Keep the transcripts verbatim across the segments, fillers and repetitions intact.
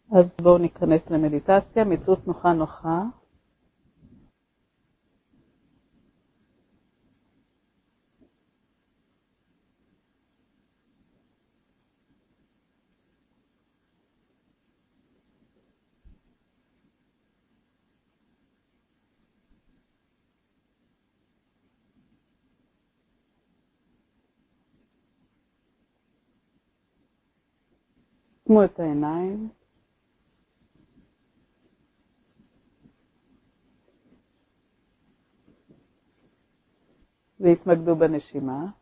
אז בואו ניכנס למדיטציה, מציאות נוחה נוחה. עצמו את העיניים. והתמקדו בנשימה.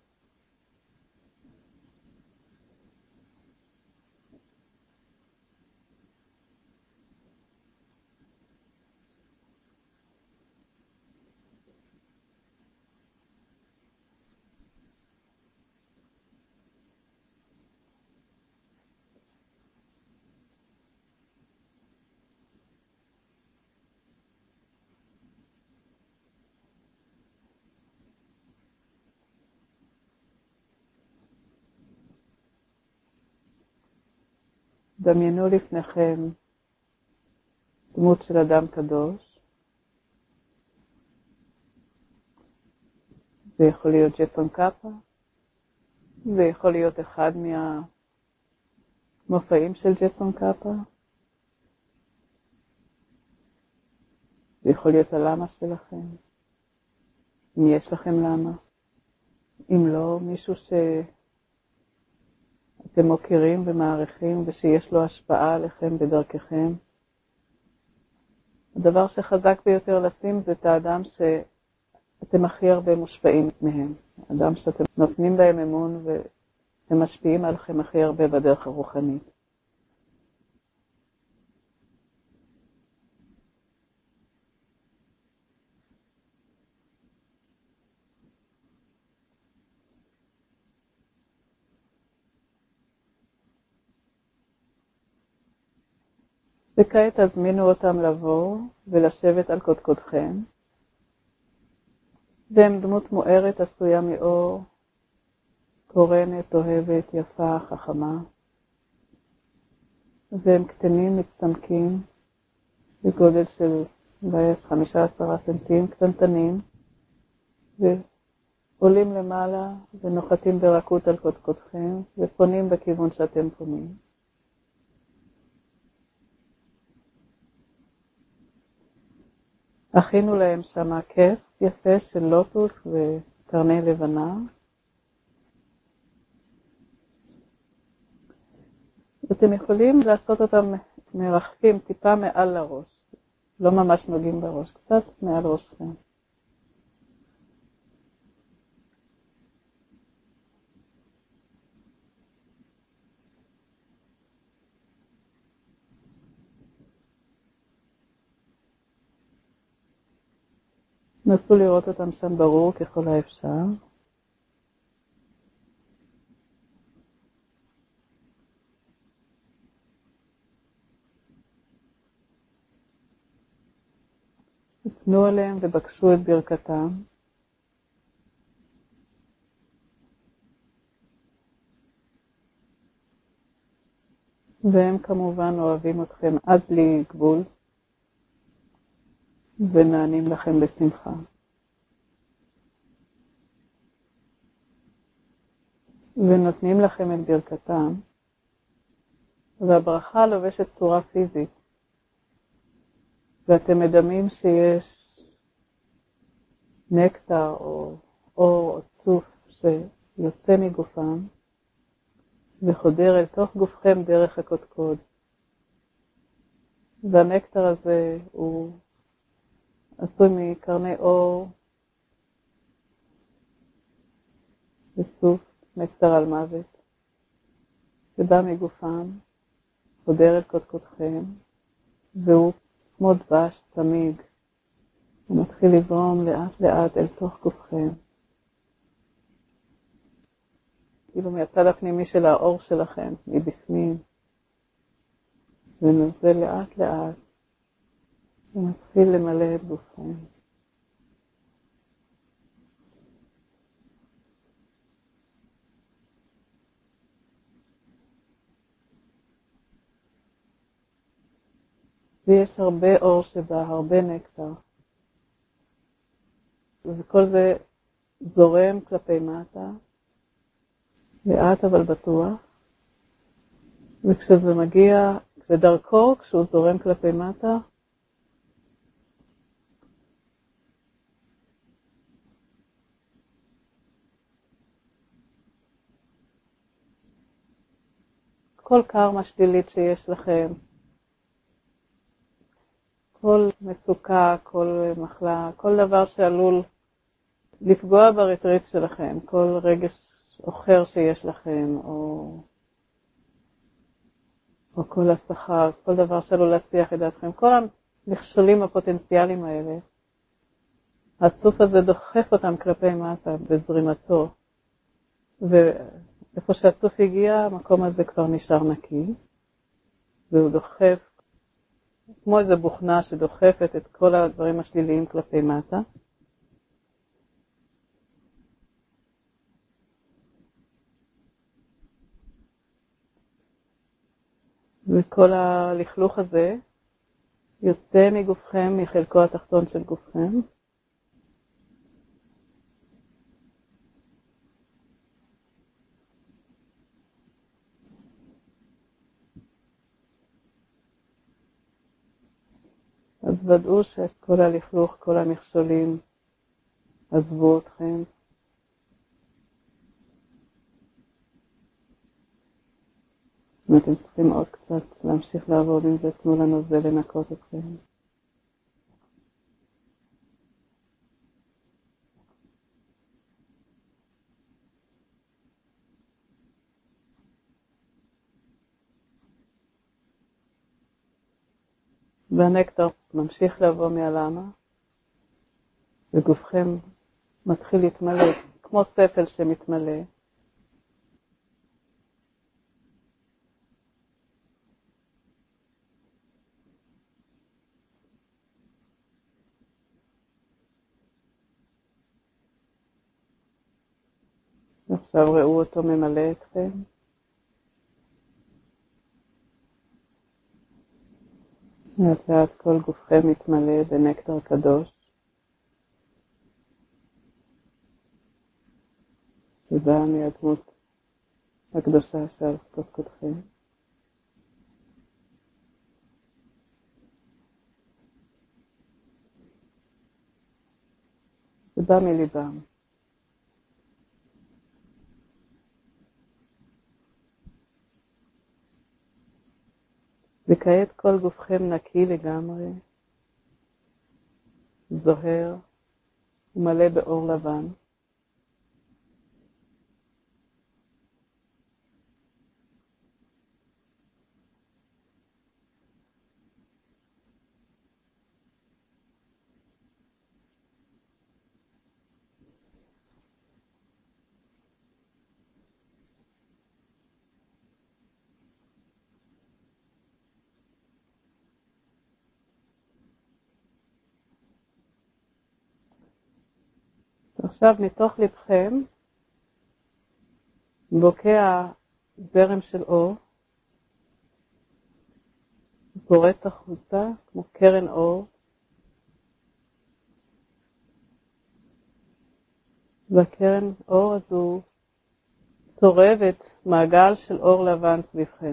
דמיינו לפניכם דמות של אדם קדוש. זה יכול להיות ג'טסון קאפה. זה יכול להיות אחד מהמופעים של ג'טסון קאפה. זה יכול להיות הלמה שלכם. אם יש לכם למה. אם לא, מישהו ש... אתם מוכירים ומעריכים ושיש לו השפעה עליכם בדרככם. הדבר שחזק ביותר לשים זה את האדם שאתם הכי הרבה מושפעים מהם. האדם שאתם נותנים בהם אמון והם משפיעים עליכם הכי הרבה בדרך הרוחנית. וכעת תזמינו אותם לבוא ולשבת על קודקודכם. והם דמות מוארת עשויה מאור, קורנת, אוהבת, יפה, חכמה. והם קטנים, מצטמקים, בגודל של חמישה עשר סנטים, קטנטנים, ועולים למעלה ונוחתים ברכות על קודקודכם, ופונים בכיוון שאתם פונים. הכינו להם שם כס יפה של לוטוס וקרני לבנה. אתם יכולים לעשות אותם מרחפים טיפה מעל לראש. לא ממש נוגעים בראש, קצת מעל ראשכם. נסו לראות אותם שם ברור ככל האפשר. תפנו עליהם ובקשו את ברכתם. והם כמובן אוהבים אתכם עד בלי גבול. ונענים לכם בשמחה. ונותנים לכם את ברכתם, והברכה לובשת צורה פיזית, ואתם מדמים שיש נקטר או אור או צוף שיוצא מגופם, וחודר אל תוך גופכם דרך הקודקוד. והנקטר הזה הוא עשוי מקרני אור וצוף, נקטר על מוות, שבא מגופם, חודר את קודקודכם, והוא כמו דבש תמיד. הוא מתחיל לזרום לאט לאט אל תוך גופכם. כאילו מהצד הפנימי של האור שלכם, מבפנים. ונוזל לאט לאט. ומתחיל למלא את גופכם. ויש הרבה אור שבה, הרבה נקטר. וכל זה זורם כלפי מטה, לאט אבל בטוח. וכשזה מגיע, כשדרכו, כשהוא זורם כלפי מטה, כל קרמה שלילית שיש לכם, כל מצוקה, כל מחלה, כל דבר שעלול לפגוע ברטריט שלכם, כל רגש אחר שיש לכם, או, או כל השכר, כל דבר שעלול להסיח את דעתכם, כל המכשולים הפוטנציאליים האלה, הצוף הזה דוחף אותם כלפי מטה בזרימתו, ואיפה שהצוף הגיע, המקום הזה כבר נשאר נקי, והוא דוחף, כמו איזו בוכנה שדוחפת את כל הדברים השליליים כלפי מטה. וכל הלכלוך הזה יוצא מגופכם, מחלקו התחתון של גופכם. אז ודאו שכל הלכלוך, כל המכשולים עזבו אתכם. אם אתם צריכים עוד קצת להמשיך לעבוד עם זה, תנו לנו זה לנקות אתכם. והנקטר ממשיך לבוא מהלמה, וגופכם מתחיל להתמלא, כמו ספל שמתמלא. עכשיו ראו אותו ממלא אתכם. לאט לאט כל גופכם מתמלא בנקטר קדוש. שבא מהדמות הקדושה שעל קודקודכם. זה בא מליבם. וכעת כל גופכם נקי לגמרי, זוהר ומלא באור לבן. עכשיו מתוך לבכם בוקע זרם של אור, פורץ החוצה כמו קרן אור, והקרן אור הזו צורבת מעגל של אור לבן סביבכם.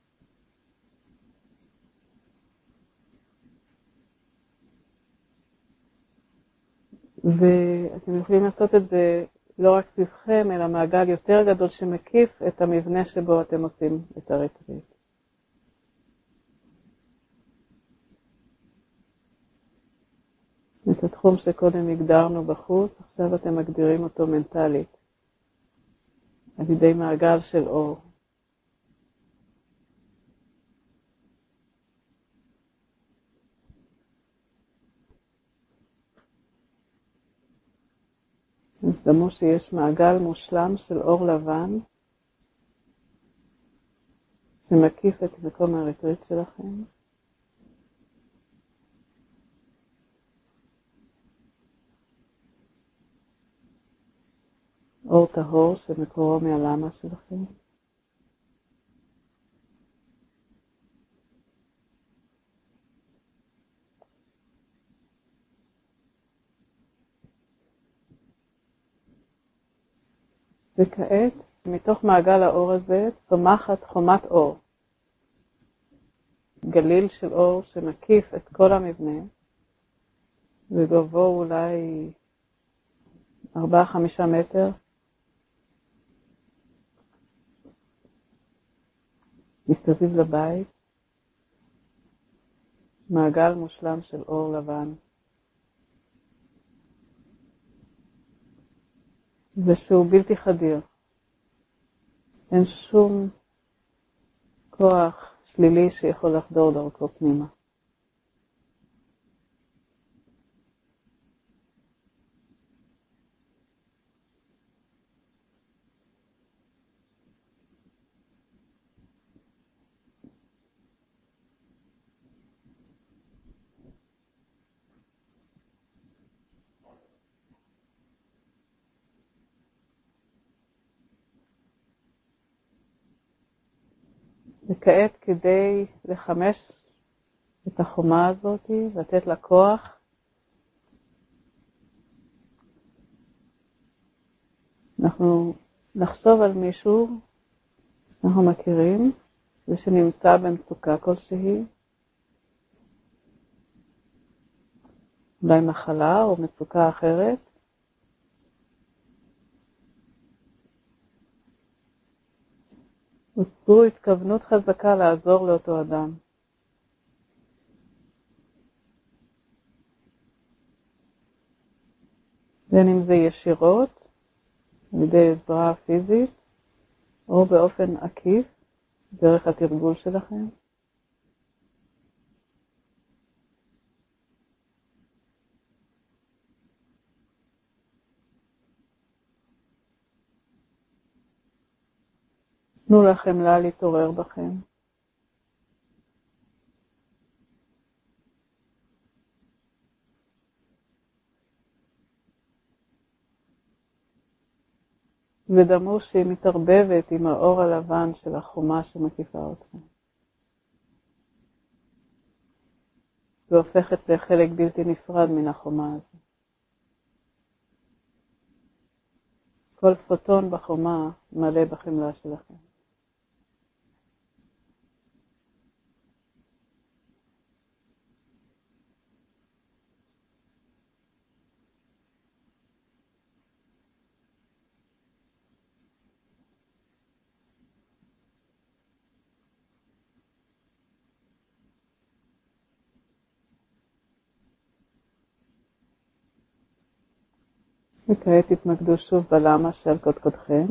ואתם יכולים לעשות את זה לא רק סביבכם, אלא מעגל יותר גדול שמקיף את המבנה שבו אתם עושים את הרטריט. את התחום שקודם הגדרנו בחוץ, עכשיו אתם מגדירים אותו מנטלית, על ידי מעגל של אור. אז דמו שיש מעגל מושלם של אור לבן שמקיף את מקום הרטריט שלכם. אור טהור שמקורו מהלמה שלכם. וכעת, מתוך מעגל האור הזה, צומחת חומת אור. גליל של אור שמקיף את כל המבנה, וגובהו אולי ארבעה חמישה מטר. מסביב לבית, מעגל מושלם של אור לבן. ושהוא בלתי חדיר. אין שום כוח שלילי שיכול לחדור דרכו פנימה. וכעת כדי לחמש את החומה הזאת, לתת לה כוח, אנחנו נחשוב על מישהו שאנחנו מכירים, ושנמצא במצוקה כלשהי, אולי מחלה או מצוקה אחרת, וצרו התכוונות חזקה לעזור לאותו אדם. בין אם זה ישירות, על ידי עזרה פיזית, או באופן עקיף, דרך התרגול שלכם. תנו לכם לה להתעורר בכם. ודמו שהיא מתערבבת עם האור הלבן של החומה שמקיפה אתכם. והופכת לחלק בלתי נפרד מן החומה הזו. כל פוטון בחומה מלא בחמלה שלכם. וכעת תתמקדו שוב בלמה שעל קודקודכם.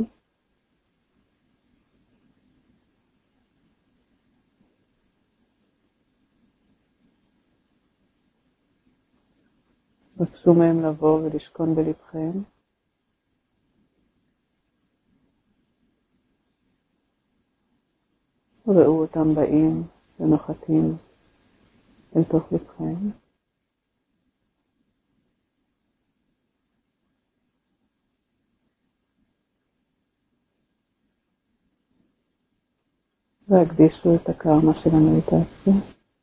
בקשו מהם לבוא ולשכון בלבכם. ראו אותם באים ונוחתים אל תוך לבכם. והקדישו את הקרמה של המדיטציה.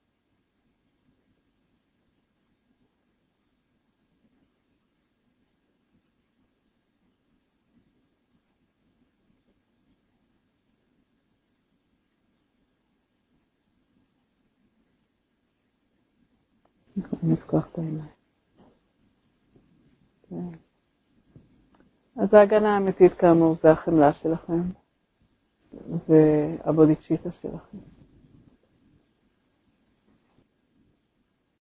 יכולים לפקוח את העיניים. כן. אז ההגנה האמיתית כאמור זה החמלה שלכם והבודיצ'יטה שלכם.